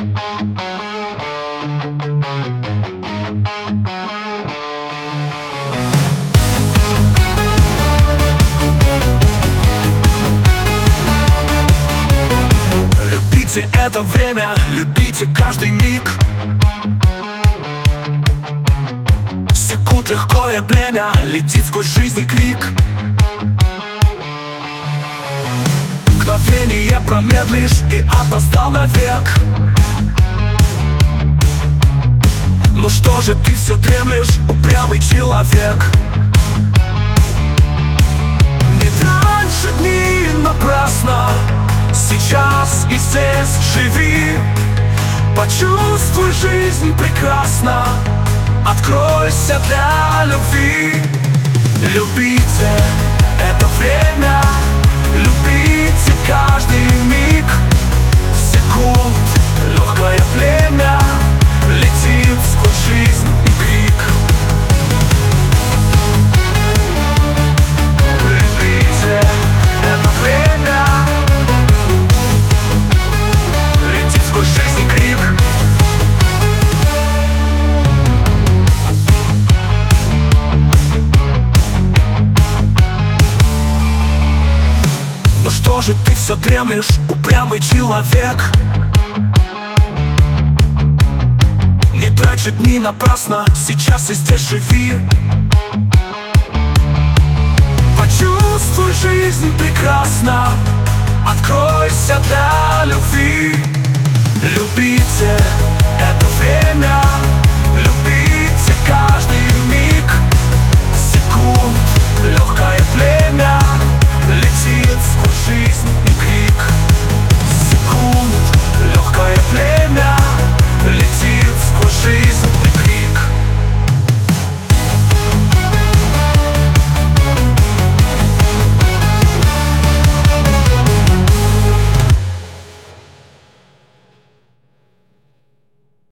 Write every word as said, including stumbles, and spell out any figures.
Любите это время, любите каждый миг. Секунд легкое племя летит сквозь жизнь крик. Мгновение промедлишь и опоздал навек. Ну что же ты все дремлешь, упрямый человек? Не трать дни напрасно, сейчас и здесь живи. Почувствуй жизнь прекрасно, откройся для любви. Любите это время, любите каждый миг. Секунд легкое племя летит сквозь жизнь и крик. Любите это время, летит сквозь жизнь и крик. Ну что же ты все дремлешь, упрямый человек? Не трать дни напрасно, сейчас и здесь живи. Почувствуй жизнь прекрасно, откройся для любви. Любите это время,